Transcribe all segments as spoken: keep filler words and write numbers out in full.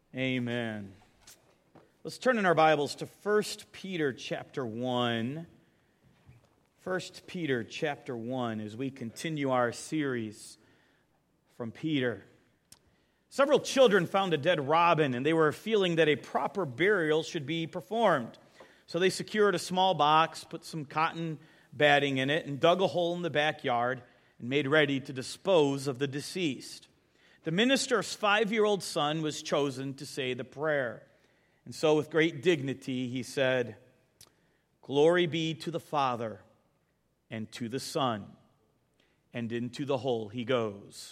Amen. Let's turn in our Bibles to First Peter chapter one. First Peter chapter one as we continue our series from Peter. Several children found a dead robin, and they were feeling that a proper burial should be performed. So they secured a small box, put some cotton batting in it, and dug a hole in the backyard and made ready to dispose of the deceased. The minister's five-year-old son was chosen to say the prayer. And so with great dignity he said, "Glory be to the Father and to the Son, and into the hole he goes."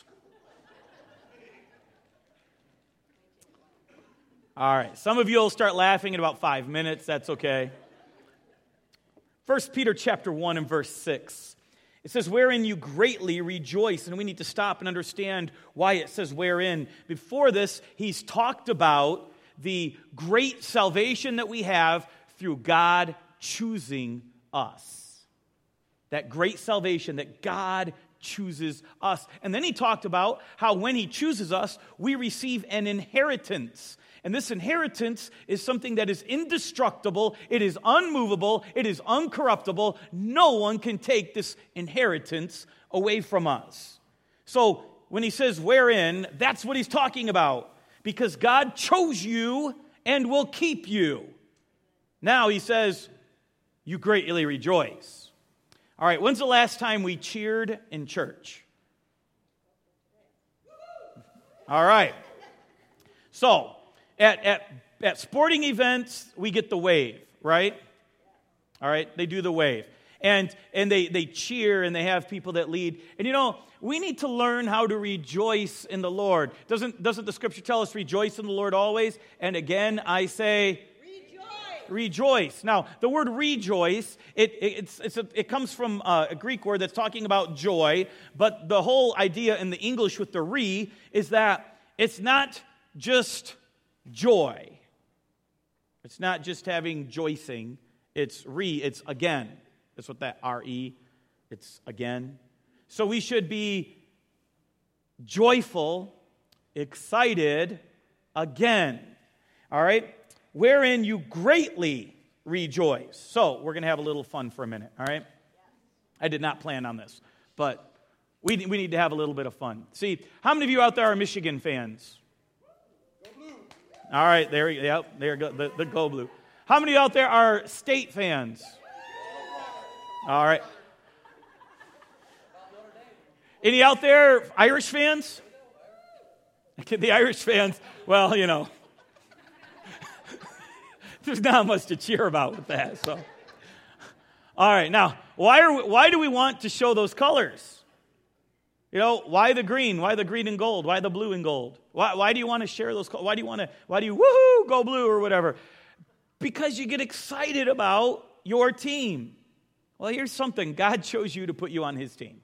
All right, some of you will start laughing in about five minutes. That's okay. First Peter chapter one and verse six. It says, "Wherein you greatly rejoice." And we need to stop and understand why it says wherein. Before this, he's talked about the great salvation that we have through God choosing us. That great salvation that God chooses us. And then he talked about how when he chooses us, we receive an inheritance. And this inheritance is something that is indestructible, it is unmovable, it is uncorruptible. No one can take this inheritance away from us. So when he says wherein, that's what he's talking about. Because God chose you and will keep you. Now he says, you greatly rejoice. All right, when's the last time we cheered in church? All right. So, At, at at sporting events, we get the wave, right? All right, they do the wave. And and they, they cheer and they have people that lead. And you know, we need to learn how to rejoice in the Lord. Doesn't, doesn't the scripture tell us rejoice in the Lord always? And again, I say rejoice. Rejoice. Now, the word rejoice, it it's, it's a, it comes from a Greek word that's talking about joy. But the whole idea in the English with the re is that it's not just joy. It's not just having joicing. It's re, it's again. That's what that R-E, it's again. So we should be joyful, excited again. All right? Wherein you greatly rejoice. So we're going to have a little fun for a minute. All right? I did not plan on this, but we, we need to have a little bit of fun. See, how many of you out there are Michigan fans? All right, there you go. Yep, there you go. The, the Go Blue. How many out there are State fans? All right. Any out there Irish fans? The Irish fans, well, you know, there's not much to cheer about with that. So, all right. Now, why are we, why do we want to show those colors? You know, why the green? Why the green and gold? Why the blue and gold? Why, why do you want to share those? Why do you want to, why do you, woohoo, go blue or whatever? Because you get excited about your team. Well, here's something. God chose you to put you on his team.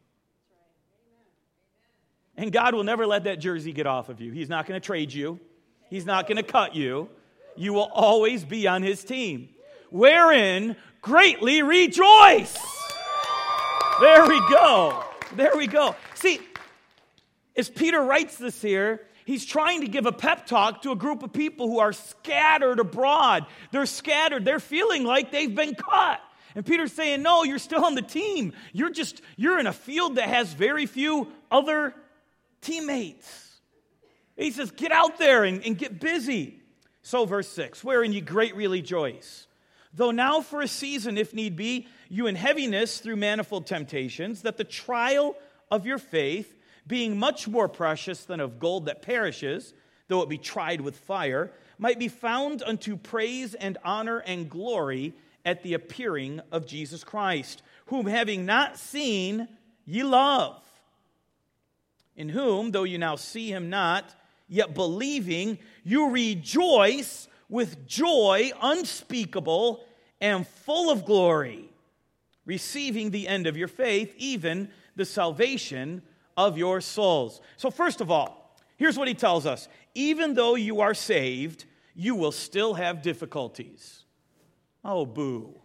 And God will never let that jersey get off of you. He's not going to trade you. He's not going to cut you. You will always be on his team. Wherein greatly rejoice. There we go. There we go. See, as Peter writes this here, he's trying to give a pep talk to a group of people who are scattered abroad. They're scattered. They're feeling like they've been cut. And Peter's saying, no, you're still on the team. You're just, you're in a field that has very few other teammates. He says, get out there and, and get busy. So verse six, wherein you greatly rejoice. Though now for a season, if need be, you in heaviness through manifold temptations, that the trial of your faith, being much more precious than of gold that perishes, though it be tried with fire, might be found unto praise and honor and glory at the appearing of Jesus Christ, whom having not seen, ye love, in whom, though you now see him not, yet believing, you rejoice with joy unspeakable and full of glory, receiving the end of your faith, even the salvation of your souls. So first of all, here's what he tells us. Even though you are saved, you will still have difficulties. Oh, boo.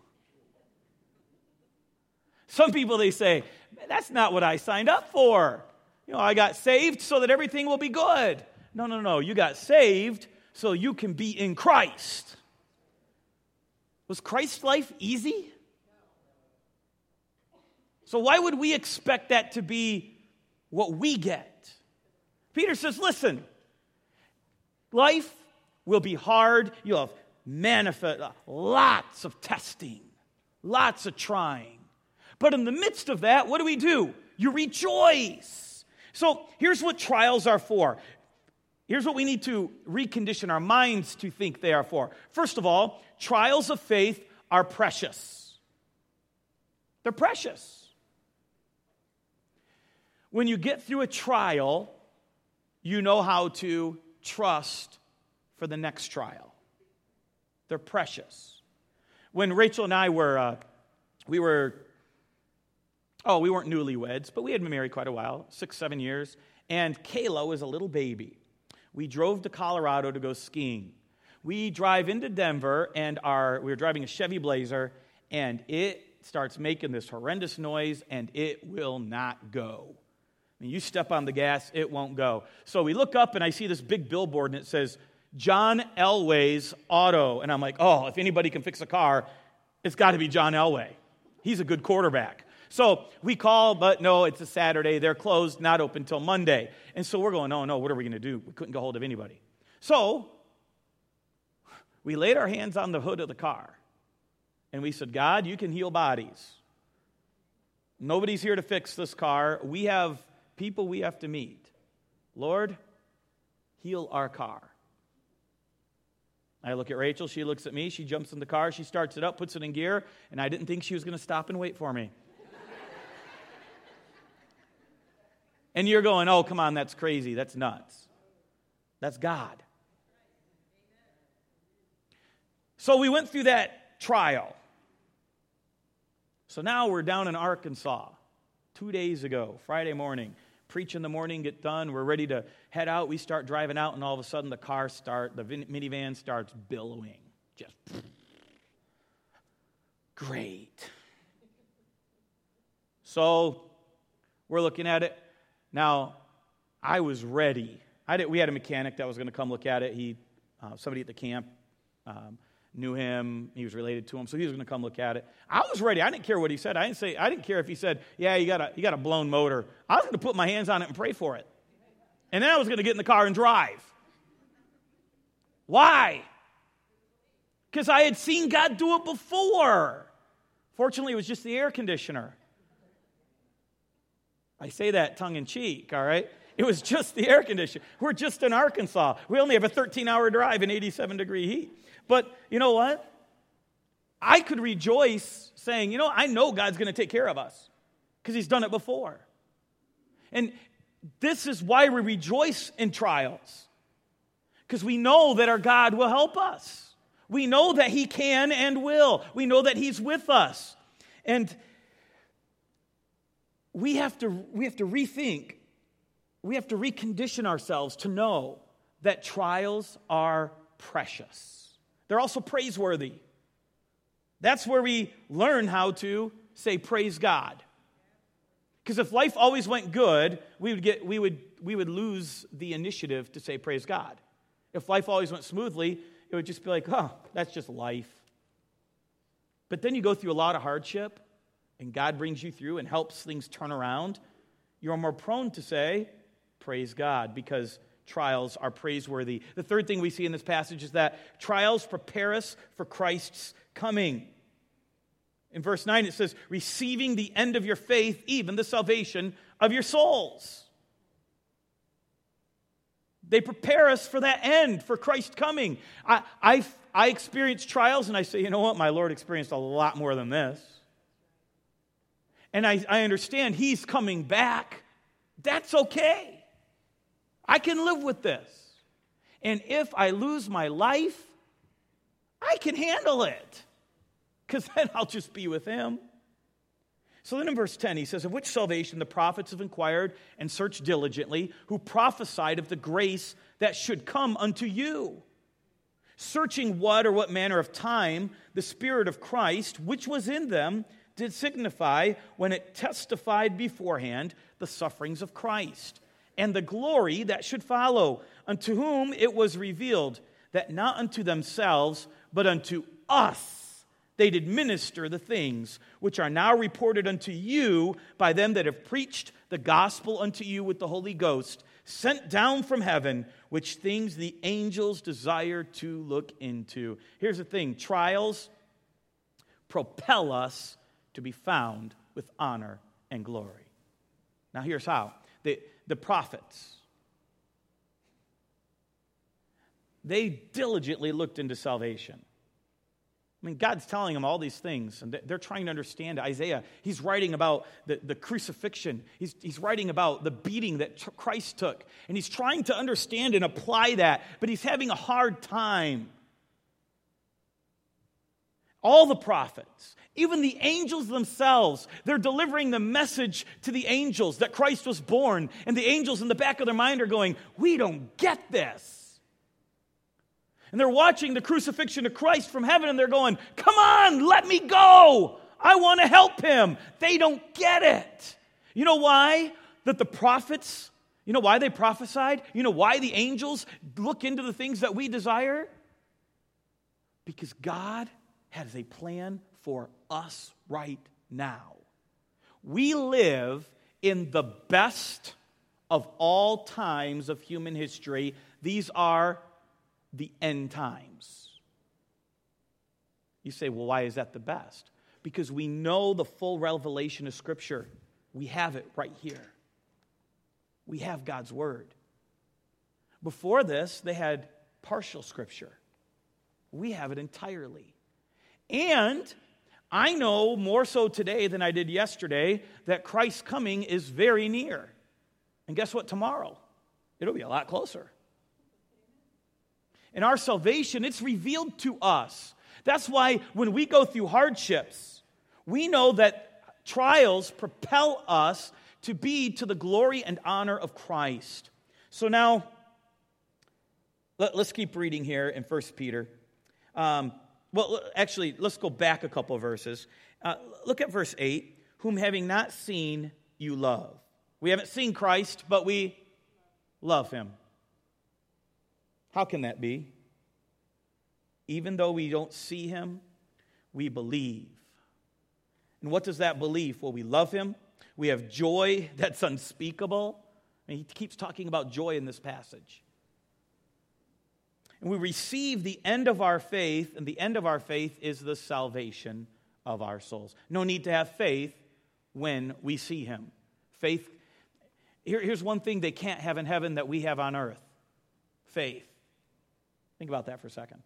Some people, they say, that's not what I signed up for. You know, I got saved so that everything will be good. No, no, no. You got saved so you can be in Christ. Was Christ's life easy? So why would we expect that to be what we get? Peter says, listen, life will be hard. You'll have manifest, lots of testing, lots of trying. But in the midst of that, what do we do? You rejoice. So here's what trials are for. Here's what we need to recondition our minds to think they are for. First of all, trials of faith are precious. They're precious. When you get through a trial, you know how to trust for the next trial. They're precious. When Rachel and I were, uh, we were, oh, we weren't newlyweds, but we had been married quite a while, six, seven years, and Kayla was a little baby. We drove to Colorado to go skiing. We drive into Denver, and our we were driving a Chevy Blazer, and it starts making this horrendous noise, and it will not go. I mean, you step on the gas, it won't go. So we look up, and I see this big billboard, and it says, John Elway's Auto. And I'm like, oh, if anybody can fix a car, it's got to be John Elway. He's a good quarterback. So we call, but no, it's a Saturday. They're closed, not open till Monday. And so we're going, oh, no, what are we going to do? We couldn't get hold of anybody. So we laid our hands on the hood of the car, and we said, God, you can heal bodies. Nobody's here to fix this car. We have people we have to meet. Lord, heal our car. I look at Rachel, she looks at me, she jumps in the car, she starts it up, puts it in gear, and I didn't think she was going to stop and wait for me. And you're going, oh, come on, that's crazy, that's nuts. That's God. So we went through that trial. So now we're down in Arkansas, two days ago, Friday morning. Preach in the morning, get done, we're ready to head out. We start driving out, and all of a sudden the car start, the minivan starts billowing. Just great. So we're looking at it. Now, I was ready. I did, we had a mechanic that was going to come look at it. He, uh, somebody at the camp um, knew him. He was related to him, so he was going to come look at it. I was ready. I didn't care what he said. I didn't say. I didn't care if he said, "Yeah, you got a you got a blown motor." I was going to put my hands on it and pray for it, and then I was going to get in the car and drive. Why? Because I had seen God do it before. Fortunately, it was just the air conditioner. I say that tongue in cheek. All right. It was just the air conditioner. We're just in Arkansas. We only have a thirteen-hour drive in eighty-seven degree heat. But you know what? I could rejoice saying, you know, I know God's going to take care of us because he's done it before. And this is why we rejoice in trials, because we know that our God will help us. We know that he can and will. We know that he's with us. And we have to, we have to rethink. We have to recondition ourselves to know that trials are precious. They're also praiseworthy. That's where we learn how to say praise God. Because if life always went good, we would get we would we would lose the initiative to say praise God. If life always went smoothly, it would just be like, oh, that's just life. But then you go through a lot of hardship, and God brings you through and helps things turn around. You're more prone to say, praise God, because trials are praiseworthy. The third thing we see in this passage is that trials prepare us for Christ's coming. In verse nine it says, receiving the end of your faith, even the salvation of your souls. They prepare us for that end, for Christ's coming. I, I, I experience trials and I say, you know what, my Lord experienced a lot more than this. And I, I understand he's coming back. That's okay. I can live with this. And if I lose my life, I can handle it, because then I'll just be with him. So then in verse ten, he says, of which salvation the prophets have inquired and searched diligently, who prophesied of the grace that should come unto you. Searching what or what manner of time the Spirit of Christ, which was in them, did signify when it testified beforehand the sufferings of Christ, and the glory that should follow, unto whom it was revealed that not unto themselves, but unto us they did minister the things which are now reported unto you by them that have preached the gospel unto you with the Holy Ghost, sent down from heaven, which things the angels desire to look into. Here's the thing, trials propel us to be found with honor and glory. Now here's how. The, the prophets, they diligently looked into salvation. I mean, God's telling them all these things, and they're trying to understand. Isaiah, he's writing about the, the crucifixion. He's, he's writing about the beating that Christ took, and he's trying to understand and apply that, but he's having a hard time. All the prophets, even the angels themselves, they're delivering the message to the angels that Christ was born, and the angels in the back of their mind are going, we don't get this. And they're watching the crucifixion of Christ from heaven, and they're going, come on, let me go. I want to help him. They don't get it. You know why? That the prophets, you know why they prophesied? You know why the angels look into the things that we desire? Because God has a plan for us right now. We live in the best of all times of human history. These are the end times. You say, well, why is that the best? Because we know the full revelation of Scripture. We have it right here. We have God's Word. Before this, they had partial Scripture. We have it entirely. And I know more so today than I did yesterday that Christ's coming is very near. And guess what? Tomorrow, it'll be a lot closer. And our salvation, it's revealed to us. That's why when we go through hardships, we know that trials propel us to be to the glory and honor of Christ. So now, let, let's keep reading here in First Peter. Um, well, actually, let's go back a couple of verses. Uh, look at verse eight. Whom having not seen, you love. We haven't seen Christ, but we love him. How can that be? Even though we don't see him, we believe. And what does that belief? Well, we love him. We have joy that's unspeakable. And he keeps talking about joy in this passage. And we receive the end of our faith, and the end of our faith is the salvation of our souls. No need to have faith when we see him. Faith, here, here's one thing they can't have in heaven that we have on earth. Faith. Think about that for a second.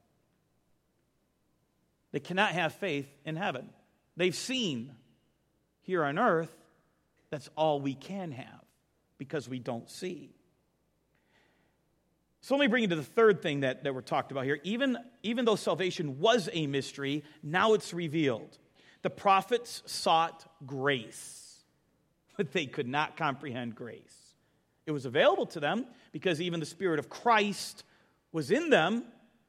They cannot have faith in heaven. They've seen here on earth, that's all we can have because we don't see. So let me bring you to the third thing that, that we're talked about here. Even, even though salvation was a mystery, now it's revealed. The prophets sought grace, but they could not comprehend grace. It was available to them because even the Spirit of Christ was in them,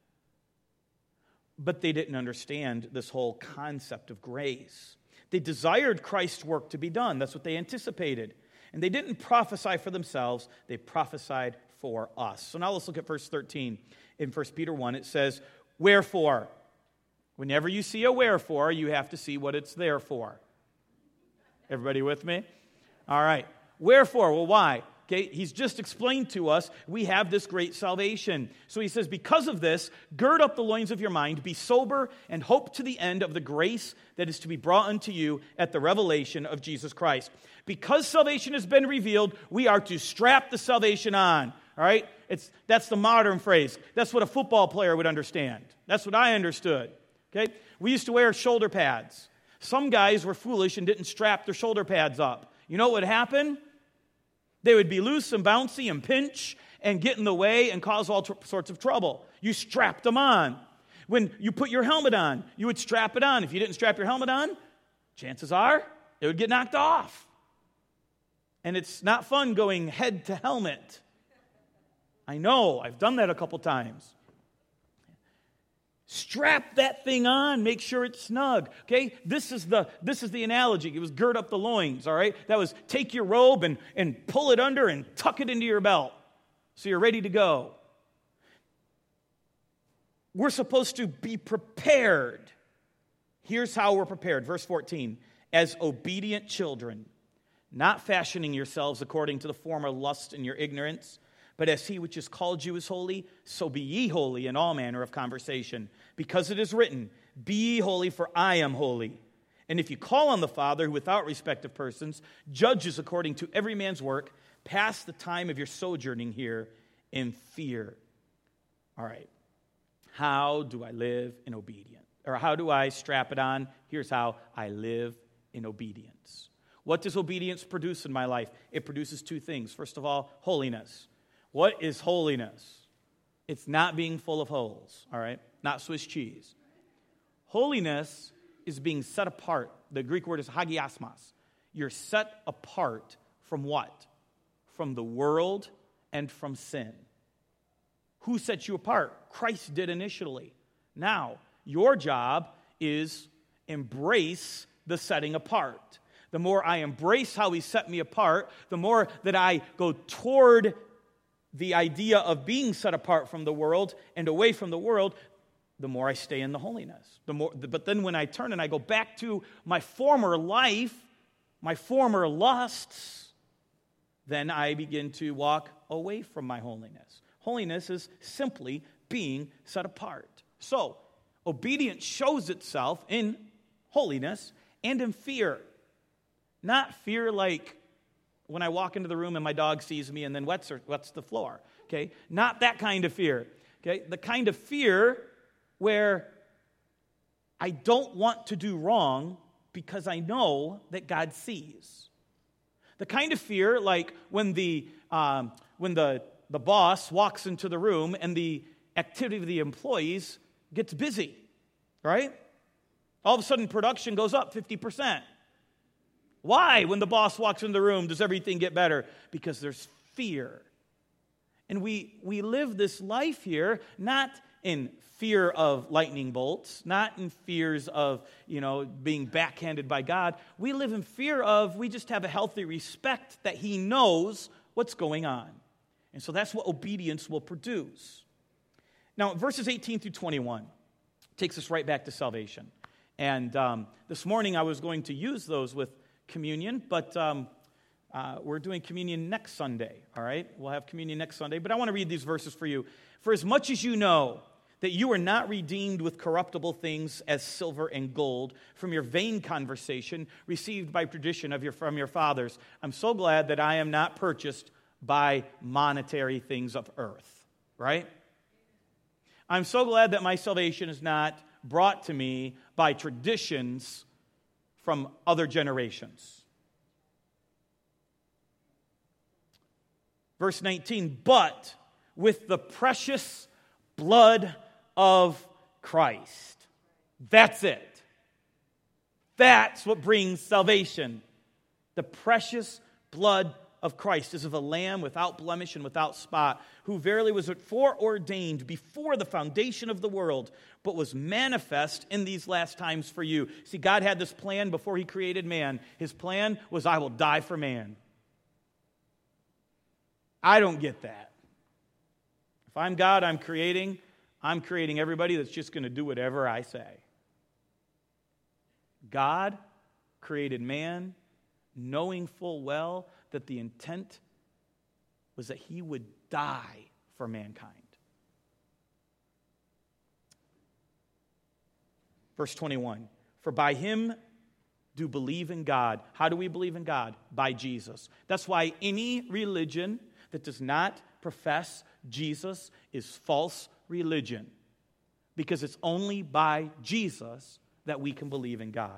but they didn't understand this whole concept of grace. They desired Christ's work to be done. That's what they anticipated. And they didn't prophesy for themselves. They prophesied for us. So now let's look at verse thirteen. In First Peter one, it says, wherefore. Whenever you see a wherefore, you have to see what it's there for. Everybody with me? All right. Wherefore? Well, why? Okay, he's just explained to us we have this great salvation. So he says, because of this, gird up the loins of your mind, be sober, and hope to the end of the grace that is to be brought unto you at the revelation of Jesus Christ. Because salvation has been revealed, we are to strap the salvation on. All right? It's, that's the modern phrase. That's what a football player would understand. That's what I understood. Okay? We used to wear shoulder pads. Some guys were foolish and didn't strap their shoulder pads up. You know what would happen? They would be loose and bouncy and pinch and get in the way and cause all tr- sorts of trouble. You strapped them on. When you put your helmet on, you would strap it on. If you didn't strap your helmet on, chances are it would get knocked off. And it's not fun going head to helmet. I know, I've done that a couple times. Strap that thing on, make sure it's snug. Okay? This is the this is the analogy. It was gird up the loins, all right? That was take your robe and, and pull it under and tuck it into your belt so you're ready to go. we're supposed to be prepared. Here's how we're prepared. Verse fourteen, as obedient children, not fashioning yourselves according to the former lust in your ignorance, but as he which has called you is holy, so be ye holy in all manner of conversation. Because it is written, be ye holy, for I am holy. And if you call on the Father, who without respect of persons, judges according to every man's work, pass the time of your sojourning here in fear. All right. How do I live in obedience? Or how do I strap it on? Here's how I live in obedience. What does obedience produce in my life? It produces two things. First of all, holiness. What is holiness? It's not being full of holes, all right? Not Swiss cheese. Holiness is being set apart. The Greek word is hagiasmos. You're set apart from what? From the world and from sin. Who sets you apart? Christ did initially. Now, your job is embrace the setting apart. The more I embrace how he set me apart, the more that I go toward the idea of being set apart from the world and away from the world, the more I stay in the holiness. The more, but then when I turn and I go back to my former life, my former lusts, then I begin to walk away from my holiness. Holiness is simply being set apart. So, obedience shows itself in holiness and in fear. Not fear like when I walk into the room and my dog sees me and then wets, or, wets the floor. Okay? Not that kind of fear. Okay? The kind of fear where I don't want to do wrong because I know that God sees. The kind of fear like when the um, when the, the boss walks into the room and the activity of the employees gets busy, right? All of a sudden production goes up fifty percent. Why, when the boss walks in the room, does everything get better? Because there's fear. And we, we live this life here not in fear of lightning bolts, not in fears of, you know, being backhanded by God. We live in fear of, we just have a healthy respect that he knows what's going on. And so that's what obedience will produce. Now, verses eighteen through twenty-one takes us right back to salvation. And um, this morning I was going to use those with communion, but um, uh, we're doing communion next Sunday, all right? We'll have communion next Sunday, but I want to read these verses for you. For as much as you know that you are not redeemed with corruptible things as silver and gold from your vain conversation received by tradition of your, from your fathers, I'm so glad that I am not purchased by monetary things of earth, right? I'm so glad that my salvation is not brought to me by traditions from other generations. Verse nineteen, but with the precious blood of Christ. That's it. That's what brings salvation. The precious blood of Christ, as of a lamb without blemish and without spot, who verily was foreordained before the foundation of the world, but was manifest in these last times for you. See, God had this plan before he created man. His plan was, I will die for man. I don't get that. If I'm God, I'm creating, I'm creating everybody that's just going to do whatever I say. God created man knowing full well that the intent was that he would die for mankind. Verse twenty-one, for by him do believe in God. How do we believe in God? By Jesus. That's why any religion that does not profess Jesus is false religion, because it's only by Jesus that we can believe in God,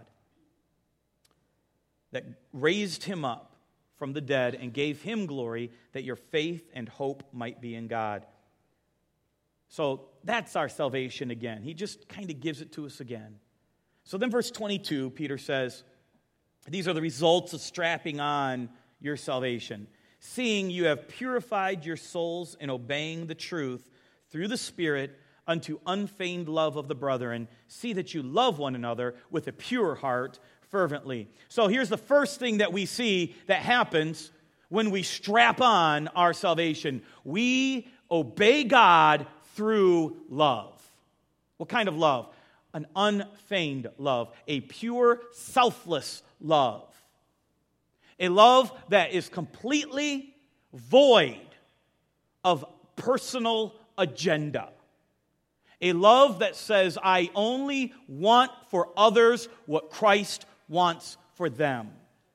that raised him up from the dead and gave him glory, that your faith and hope might be in God. So that's our salvation again. He just kind of gives it to us again. So then verse twenty-two, Peter says, these are the results of strapping on your salvation. Seeing you have purified your souls in obeying the truth through the Spirit unto unfeigned love of the brethren, see that you love one another with a pure heart fervently. So here's the first thing that we see that happens when we strap on our salvation. We obey God through love. What kind of love? An unfeigned love, a pure, selfless love. A love that is completely void of personal agenda. A love that says, I only want for others what Christ wants for them.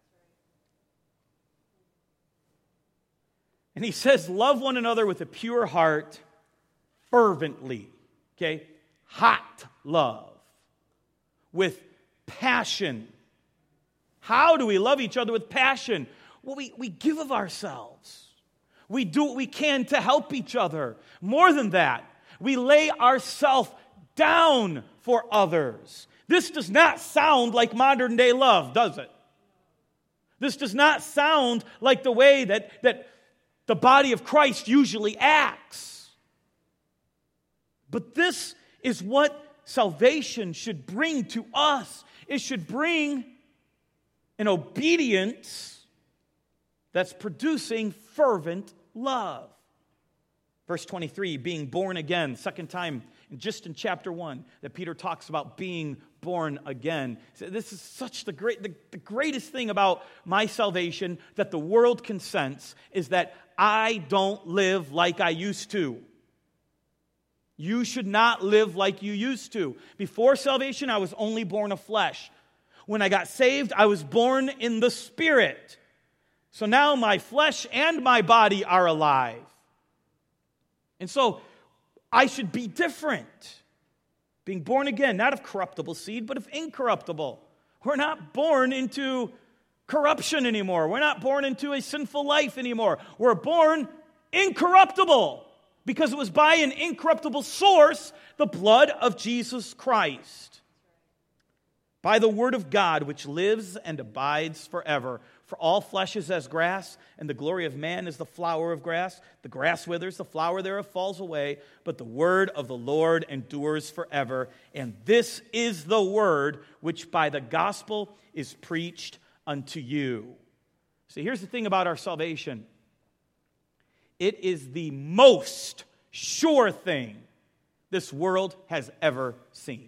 And he says, love one another with a pure heart, fervently. Okay? Hot love. With passion. How do we love each other with passion? Well, we, we give of ourselves. We do what we can to help each other. More than that, we lay ourselves down for others. This does not sound like modern day love, does it? This does not sound like the way that, that the body of Christ usually acts. But this is what salvation should bring to us. It should bring an obedience that's producing fervent love. Verse twenty-three, being born again, second time just in chapter one that Peter talks about being born again. So this is such the great, the, the greatest thing about my salvation that the world can sense is that I don't live like I used to. You should not live like you used to. Before salvation, I was only born of flesh. When I got saved, I was born in the Spirit. So now my flesh and my body are alive. And so I should be different. Being born again, not of corruptible seed, but of incorruptible. We're not born into corruption anymore. We're not born into a sinful life anymore. We're born incorruptible because it was by an incorruptible source, the blood of Jesus Christ. By the word of God, which lives and abides forever. For all flesh is as grass, and the glory of man is the flower of grass. The grass withers, the flower thereof falls away, but the word of the Lord endures forever. And this is the word which by the gospel is preached unto you. See, here's the thing about our salvation. It is the most sure thing this world has ever seen.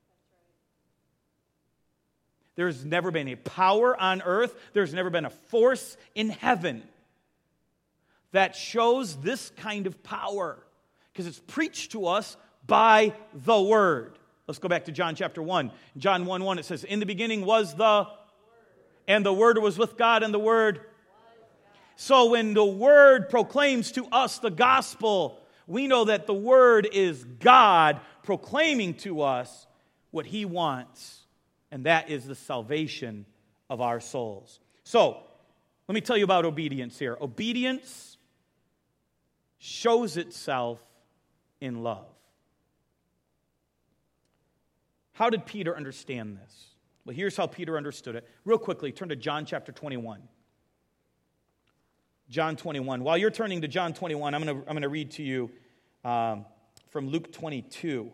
There's never been a power on earth, there's never been a force in heaven that shows this kind of power because it's preached to us by the Word. Let's go back to John chapter one. John one one, it says, in the beginning was the Word, and the Word was with God, and the Word. So when the Word proclaims to us the gospel, we know that the Word is God proclaiming to us what He wants. And that is the salvation of our souls. So, let me tell you about obedience here. Obedience shows itself in love. How did Peter understand this? Well, here's how Peter understood it. Real quickly, turn to John chapter twenty-one. John twenty-one. While you're turning to John twenty-one, I'm going to I'm going to read to you um, from Luke twenty-two.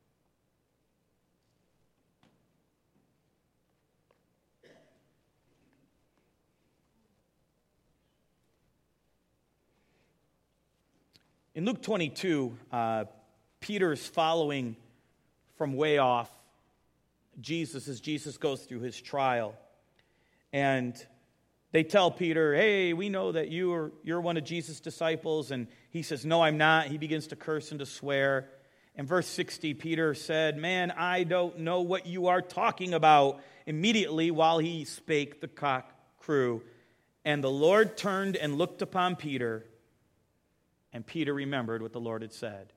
In Luke twenty-two, uh, Peter's following from way off Jesus as Jesus goes through his trial. And they tell Peter, hey, we know that you are, you're one of Jesus' disciples. And he says, no, I'm not. He begins to curse and to swear. In verse sixty, Peter said, man, I don't know what you are talking about. Immediately, while he spake, the cock crew. And the Lord turned and looked upon Peter. And Peter remembered what the Lord had said.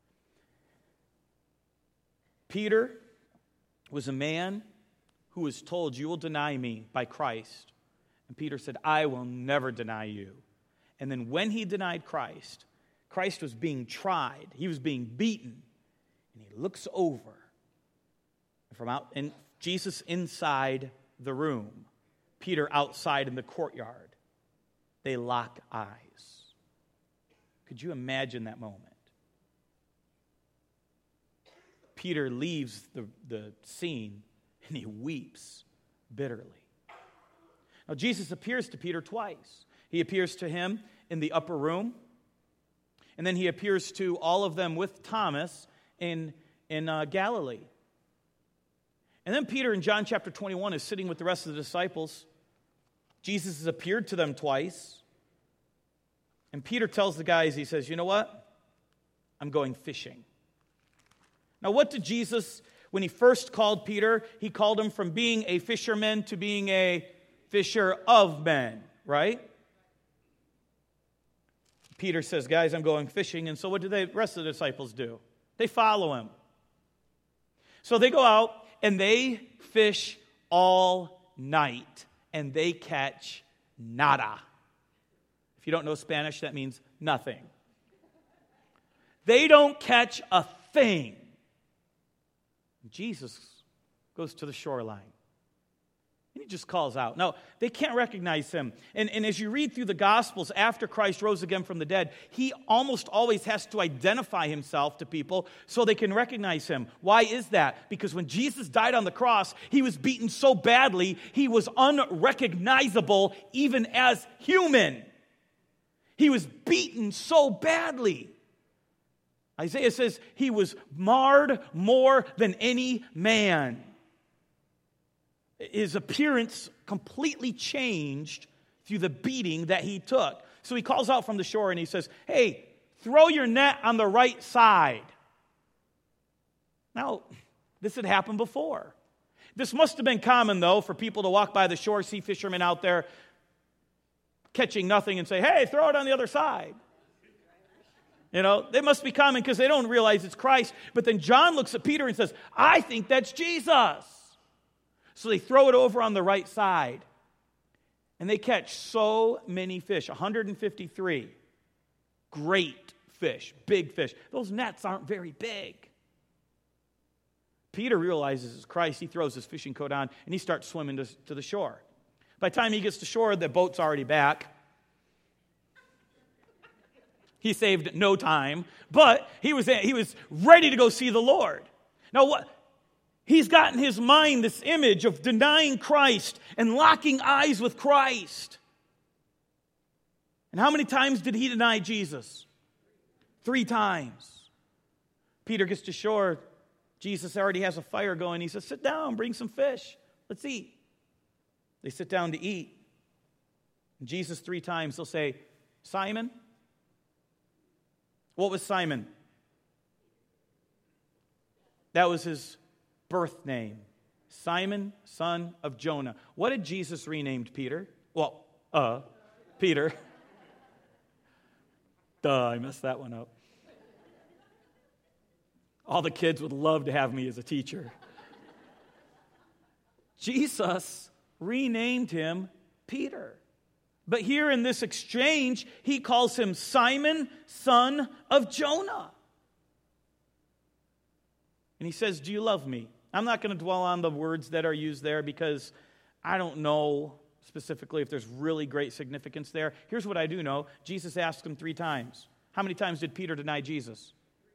Peter was a man who was told, you will deny me by Christ. And Peter said, I will never deny you. And then when he denied Christ, Christ was being tried. He was being beaten. And he looks over. And from out, and Jesus inside the room, Peter outside in the courtyard. They lock eyes. Could you imagine that moment? Peter leaves the, the scene and he weeps bitterly. Now, Jesus appears to Peter twice. He appears to him in the upper room, and then he appears to all of them with Thomas in, in uh, Galilee. And then Peter in John chapter twenty-one is sitting with the rest of the disciples. Jesus has appeared to them twice. And Peter tells the guys, he says, you know what? I'm going fishing. Now, what did Jesus, when he first called Peter, he called him from being a fisherman to being a fisher of men, right? Peter says, guys, I'm going fishing. And so what do the rest of the disciples do? They follow him. So they go out and they fish all night and they catch nada. If you don't know Spanish, that means nothing. They don't catch a thing. Jesus goes to the shoreline. And he just calls out. Now, they can't recognize him. And, and as you read through the Gospels, after Christ rose again from the dead, he almost always has to identify himself to people so they can recognize him. Why is that? Because when Jesus died on the cross, he was beaten so badly, he was unrecognizable even as human. He was beaten so badly. Isaiah says he was marred more than any man. His appearance completely changed through the beating that he took. So he calls out from the shore and he says, hey, throw your net on the right side. Now, this had happened before. This must have been common, though, for people to walk by the shore, see fishermen out there catching nothing and say, hey, throw it on the other side. You know, they must be common because they don't realize it's Christ. But then John looks at Peter and says, I think that's Jesus. So they throw it over on the right side. And they catch so many fish, one hundred fifty-three. Great fish, big fish. Those nets aren't very big. Peter realizes it's Christ. He throws his fishing coat on and he starts swimming to, to the shore. By the time he gets to shore, the boat's already back. He saved no time, but he was, he was ready to go see the Lord. Now, what? He's got in his mind this image of denying Christ and locking eyes with Christ. And how many times did he deny Jesus? Three times. Peter gets to shore. Jesus already has a fire going. He says, sit down, bring some fish. Let's eat. They sit down to eat. And Jesus three times, he'll say, Simon? What was Simon? That was his birth name. Simon, son of Jonah. What did Jesus rename Peter? Well, uh, Peter. Duh, I messed that one up. All the kids would love to have me as a teacher. Jesus renamed him Peter. But here in this exchange, he calls him Simon, son of Jonah. And he says, do you love me? I'm not going to dwell on the words that are used there because I don't know specifically if there's really great significance there. Here's what I do know. Jesus asked him three times. How many times did Peter deny Jesus?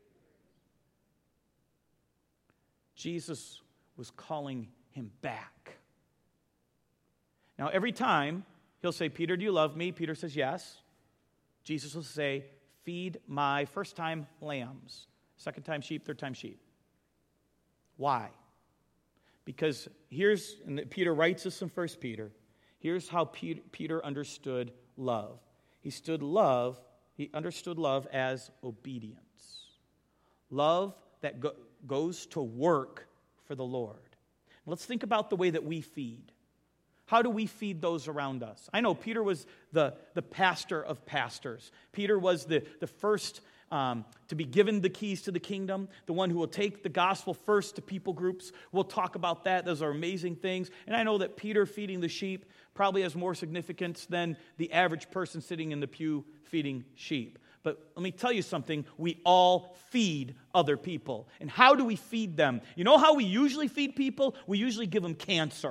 Jesus was calling him back. Now, every time he'll say, Peter, do you love me? Peter says, yes. Jesus will say, feed my, first time, lambs. Second time, sheep. Third time, sheep. Why? Because here's, and Peter writes this in First Peter, here's how Peter, Peter understood love. He stood love, he understood love as obedience. Love that go, goes to work for the Lord. Let's think about the way that we feed. How do we feed those around us? I know Peter was the, the pastor of pastors. Peter was the, the first um, to be given the keys to the kingdom, the one who will take the gospel first to people groups. We'll talk about that. Those are amazing things. And I know that Peter feeding the sheep probably has more significance than the average person sitting in the pew feeding sheep. But let me tell you something, we all feed other people. And how do we feed them? You know how we usually feed people? We usually give them cancer.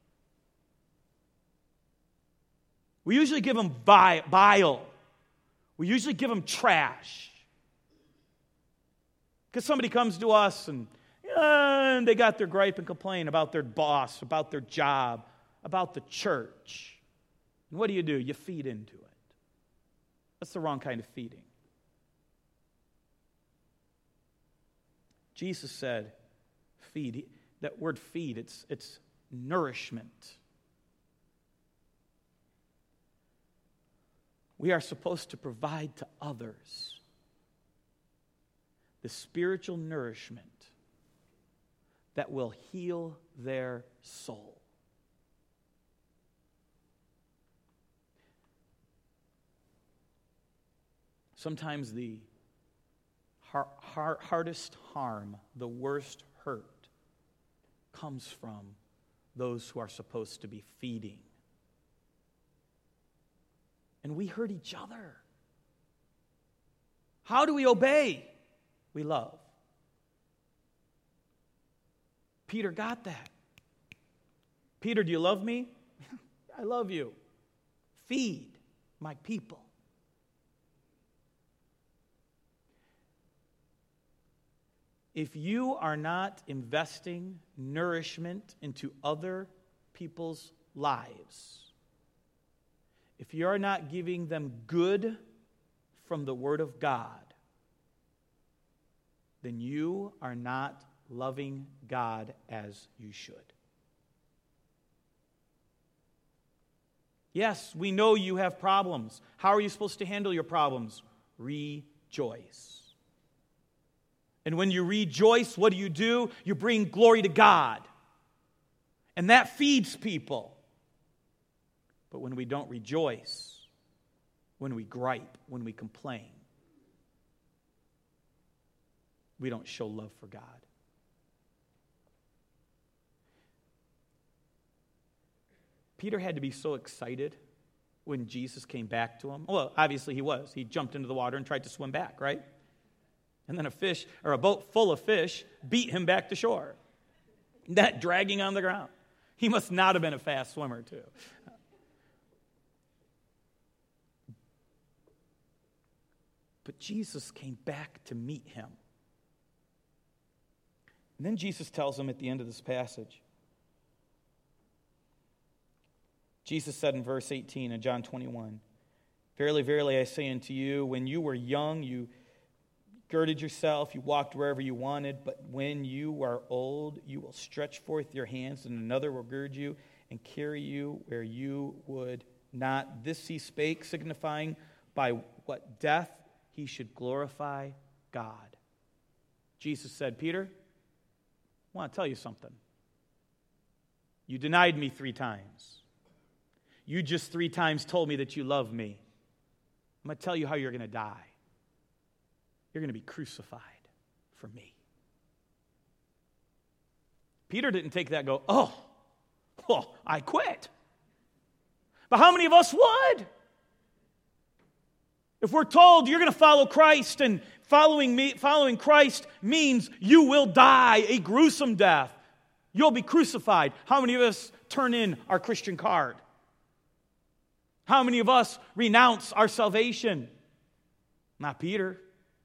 We usually give them bile. We usually give them trash. Because somebody comes to us and, uh, and they got their gripe and complain about their boss, about their job, about the church. And what do you do? You feed into it. That's the wrong kind of feeding. Jesus said, feed. That word feed, it's, it's nourishment. We are supposed to provide to others the spiritual nourishment that will heal their soul. Sometimes the har- har- hardest harm, the worst hurt, comes from those who are supposed to be feeding. And we hurt each other. How do we obey? We love. Peter got that. Peter, do you love me? I love you. Feed my people. If you are not investing nourishment into other people's lives, if you are not giving them good from the Word of God, then you are not loving God as you should. Yes, we know you have problems. How are you supposed to handle your problems? Rejoice. And when you rejoice, what do you do? You bring glory to God. And that feeds people. But when we don't rejoice, when we gripe, when we complain, we don't show love for God. Peter had to be so excited when Jesus came back to him. Well, obviously he was. He jumped into the water and tried to swim back, right? And then a fish, or a boat full of fish, beat him back to shore. Net dragging on the ground. He must not have been a fast swimmer, too. But Jesus came back to meet him. And then Jesus tells him at the end of this passage. Jesus said in verse eighteen of John twenty-one, "Verily, verily, I say unto you, when you were young, you girded yourself, you walked wherever you wanted, but when you are old, you will stretch forth your hands, and another will gird you and carry you where you would not. This he spake, signifying by what death he should glorify God." Jesus said, Peter, I want to tell you something. You denied me three times. You just three times told me that you love me. I'm going to tell you how you're going to die. You're going to be crucified for me. Peter didn't take that and go, oh, well, I quit. But how many of us would? If we're told you're going to follow Christ, and following me, following Christ means you will die a gruesome death. You'll be crucified. How many of us turn in our Christian card? How many of us renounce our salvation? Not Peter.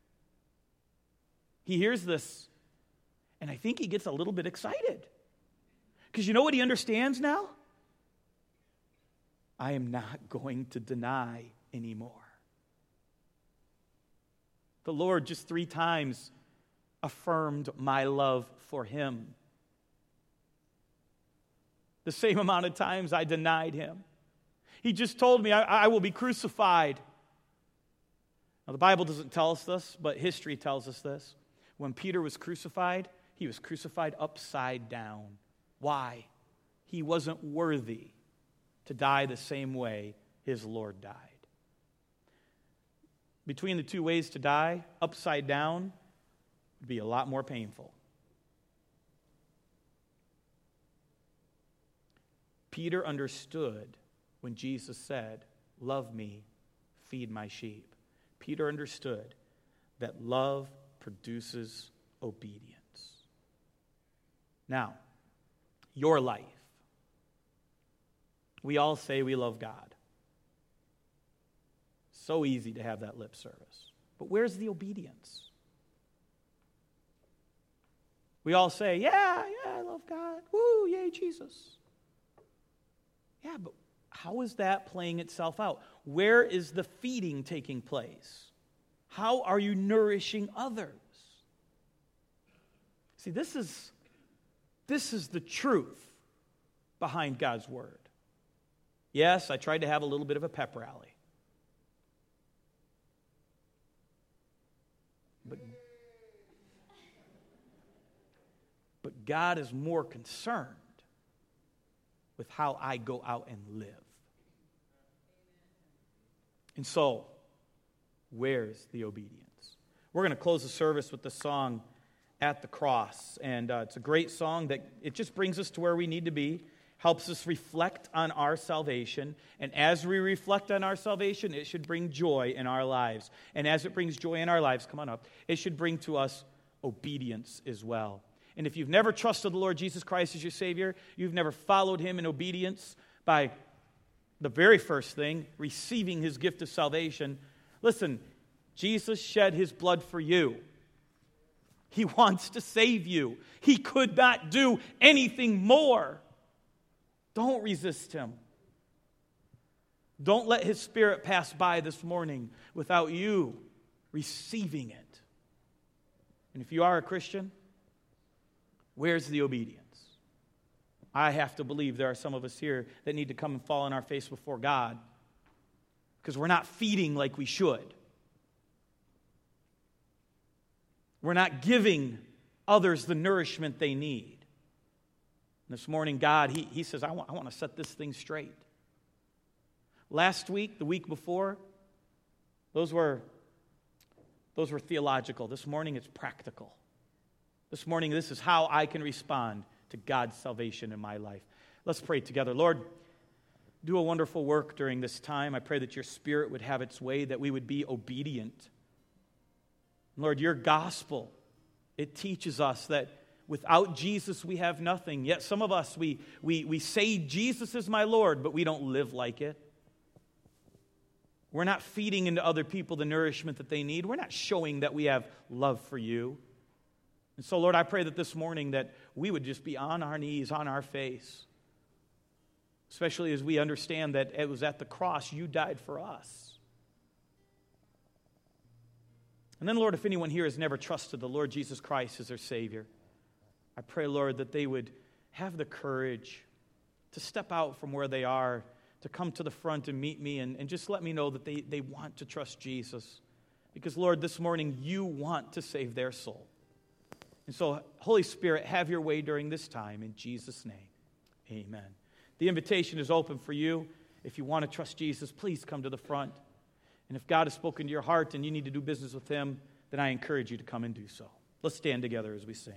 He hears this, and I think he gets a little bit excited. Because you know what he understands now? I am not going to deny anymore. The Lord just three times affirmed my love for him. The same amount of times I denied him. He just told me I, I will be crucified. Now, the Bible doesn't tell us this, but history tells us this. When Peter was crucified, he was crucified upside down. Why? He wasn't worthy to die the same way his Lord died. Between the two ways to die, upside down would be a lot more painful. Peter understood when Jesus said, love me, feed my sheep. Peter understood that love produces obedience. Now, your life. We all say we love God. So easy to have that lip service. But where's the obedience? We all say, yeah, yeah, I love God. Woo, yay, Jesus. Yeah, but how is that playing itself out? Where is the feeding taking place? How are you nourishing others? See, this is, this is the truth behind God's word. Yes, I tried to have a little bit of a pep rally. But, but God is more concerned with how I go out and live. And so, where's the obedience? We're going to close the service with the song At the Cross. And uh, it's a great song that it just brings us to where we need to be, helps us reflect on our salvation. And as we reflect on our salvation, it should bring joy in our lives. And as it brings joy in our lives, come on up, it should bring to us obedience as well. And if you've never trusted the Lord Jesus Christ as your Savior, you've never followed Him in obedience by the very first thing, receiving His gift of salvation, listen, Jesus shed His blood for you. He wants to save you. He could not do anything more. Don't resist Him. Don't let His Spirit pass by this morning without you receiving it. And if you are a Christian, where's the obedience? I have to believe there are some of us here that need to come and fall on our face before God because we're not feeding like we should. We're not giving others the nourishment they need. And this morning, God, He, he says, I want, I want to set this thing straight. Last week, the week before, those were, those were theological. This morning, it's practical. This morning, this is how I can respond to God's salvation in my life. Let's pray together. Lord, do a wonderful work during this time. I pray that your Spirit would have its way, that we would be obedient. Lord, your gospel, it teaches us that without Jesus we have nothing. Yet some of us, we, we, we say Jesus is my Lord, but we don't live like it. We're not feeding into other people the nourishment that they need. We're not showing that we have love for you. And so, Lord, I pray that this morning that we would just be on our knees, on our face, especially as we understand that it was at the cross you died for us. And then, Lord, if anyone here has never trusted the Lord Jesus Christ as their Savior, I pray, Lord, that they would have the courage to step out from where they are, to come to the front and meet me and, and just let me know that they, they want to trust Jesus. Because, Lord, this morning you want to save their soul. And so, Holy Spirit, have your way during this time. In Jesus' name, amen. The invitation is open for you. If you want to trust Jesus, please come to the front. And if God has spoken to your heart and you need to do business with Him, then I encourage you to come and do so. Let's stand together as we sing.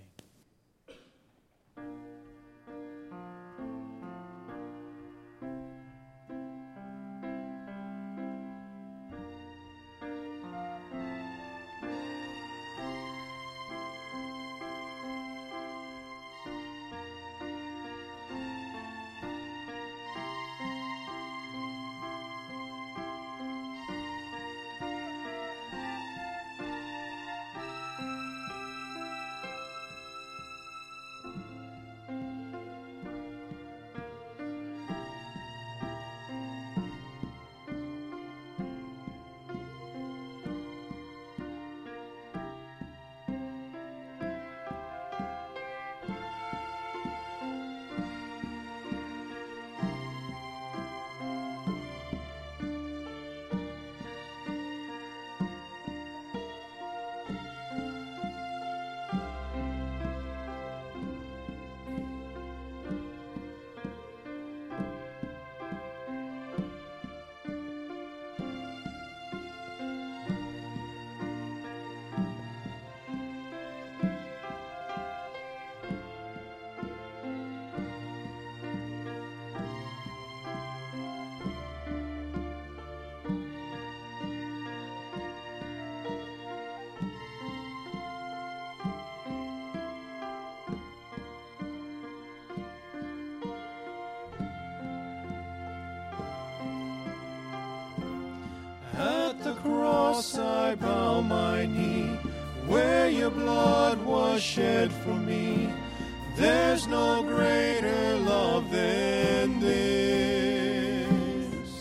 At the cross I bow my knee, where your blood was shed for me. There's no greater love than this.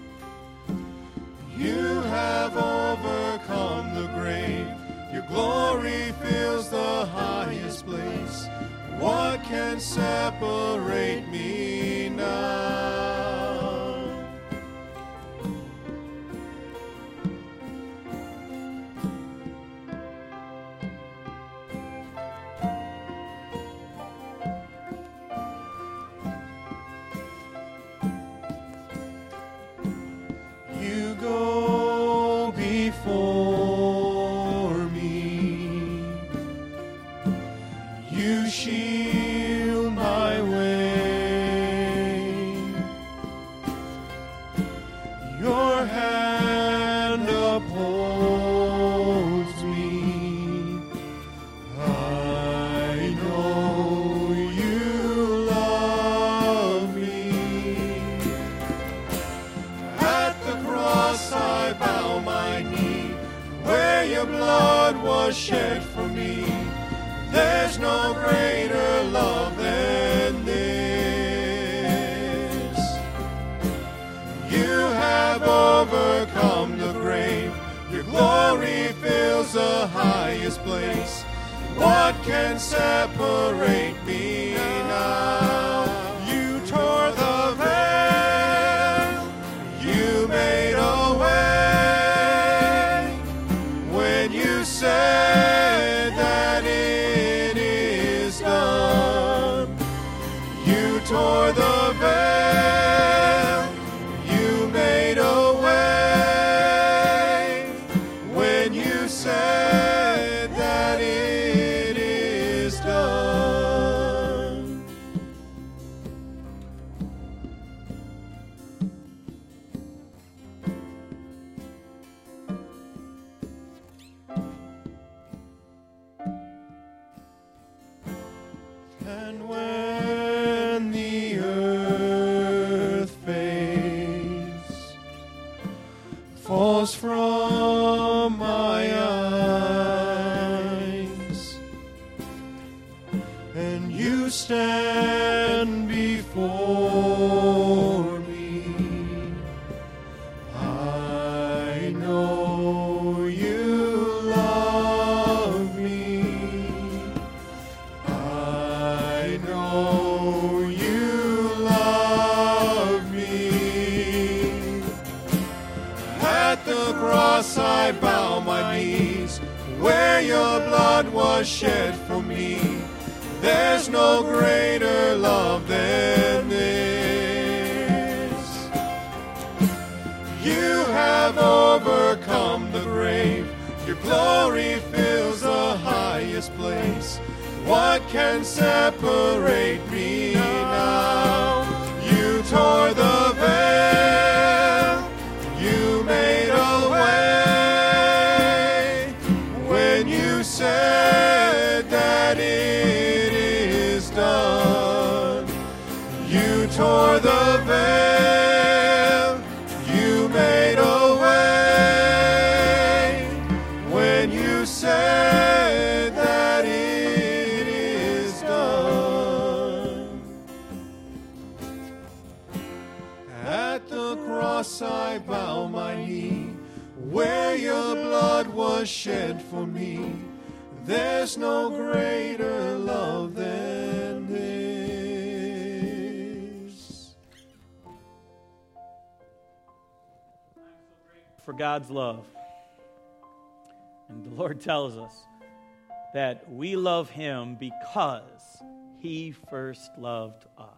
You have overcome the grave. Your glory fills the highest highest place. What can separate me now? You go before me. You shield my way. Your hand upholds me. I know you love me. At the cross I bow my knee, where your blood was shed for me. There's no greater love than this. You have overcome the grave. Your glory fills the highest place. What can separate me now? You tore the veil. You made a way when you said that it is done. You tore the veil. You made a way when you said that it is done. And when the earth fades, falls from my eyes, and you stand before me, I know you love me. I know you love me. At the cross I bow my knees, where your blood was shed for me. There's no greater love than this. You have overcome the grave. Your glory fills the highest place. What can separate me now? You tore the veil. You made a way when you said that it is done. You tore the veil. You made a way when you said that it is done. At the cross I bow my knee, where your blood was shed for me. There's no greater love than this. For God's love. And the Lord tells us that we love him because he first loved us.